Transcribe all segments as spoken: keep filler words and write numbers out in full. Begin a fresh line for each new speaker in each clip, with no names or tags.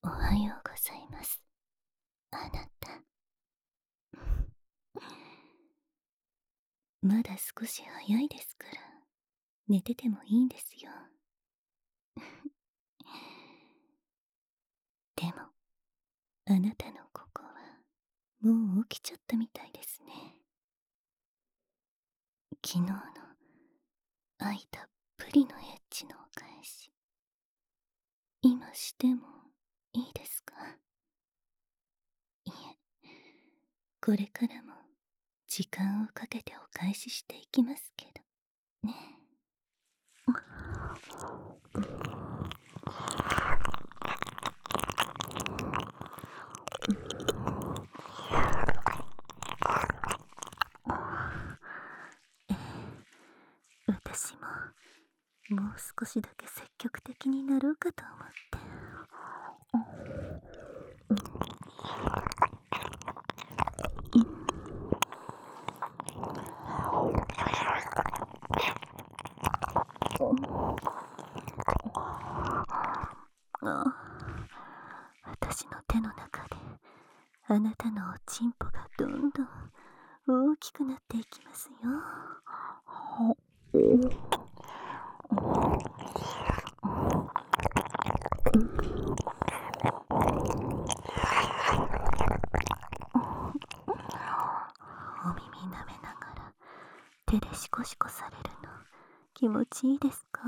おはようございます。あなた。まだ少し早いですから、寝ててもいいんですよ。でも、あなたのここは、もう起きちゃったみたいですね。昨日の、愛たっぷりのエッチのお返し、今してもいいですか？いえ、これからも、時間をかけてお返ししていきますけど、ね。私も、もう少しだけ積極的になろうかと思って。あ、私の手の中であなたのおちんぽがどんどん大きくなっていきますよ。お耳舐めながら手でシコシコされるの気持ちいいですか？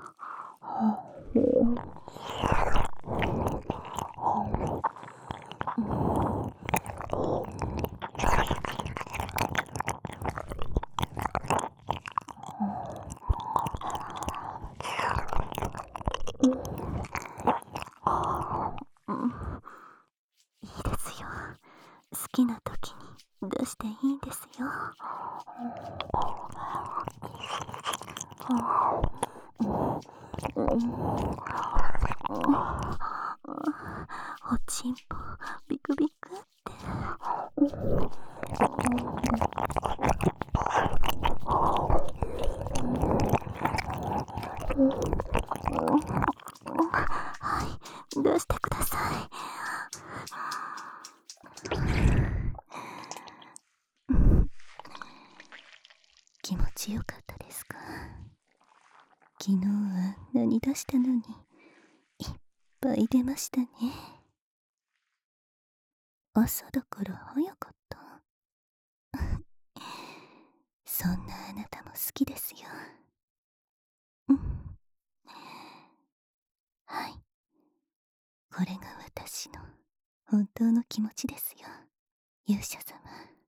うん、いいですよ。好きな時に出していいんですよ。おちんぽビクビクって。はい、出してください。気持ちよかったですか？昨日は何出したのにいっぱい出ましたね。朝だから早かった。そんなあなたも好きですよ。うん、はい、これが私の本当の気持ちですよ、勇者様。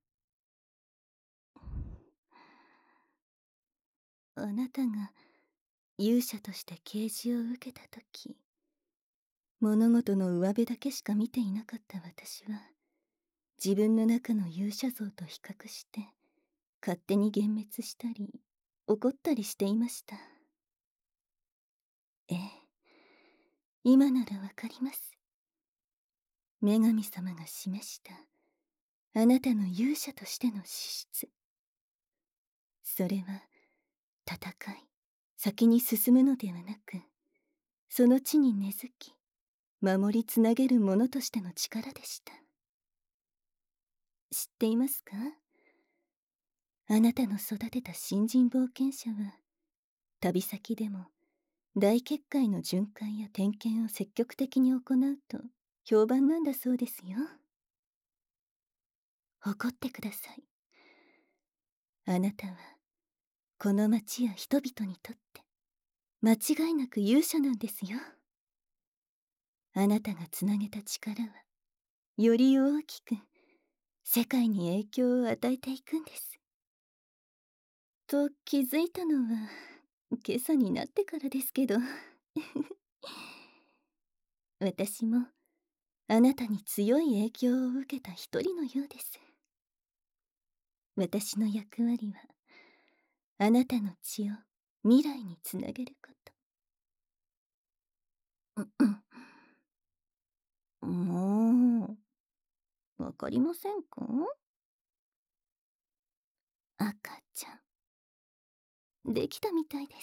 あなたが勇者として啓示を受けたとき、物事の上辺だけしか見ていなかった私は、自分の中の勇者像と比較して勝手に幻滅したり怒ったりしていました。ええ、今ならわかります。女神様が示したあなたの勇者としての資質、それは戦い先に進むのではなく、その地に根付き守りつなげるものとしての力でした。知っていますか？あなたの育てた新人冒険者は旅先でも大結界の巡回や点検を積極的に行うと評判なんだそうですよ。誇ってください。あなたはこの町や人々にとって間違いなく勇者なんですよ。あなたがつなげた力はより大きく世界に影響を与えていくんです。と気づいたのは今朝になってからですけど私もあなたに強い影響を受けた一人のようです。私の役割はあなたの血を未来につなげること。もうわかりませんか？赤ちゃんできたみたいです。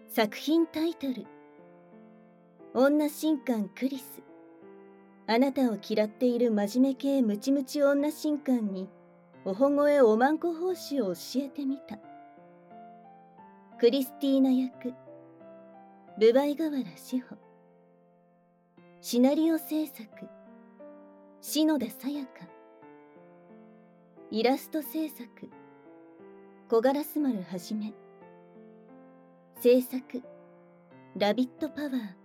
作品タイトル、女神官クリス。あなたを嫌っている真面目系ムチムチ女神官におほごえおまんこ奉仕を教えてみた。クリスティーナ役、ルバイガワラ志保。シナリオ制作、篠田さやか。イラスト制作、小ガラス丸はじめ。制作、ラビットパワー。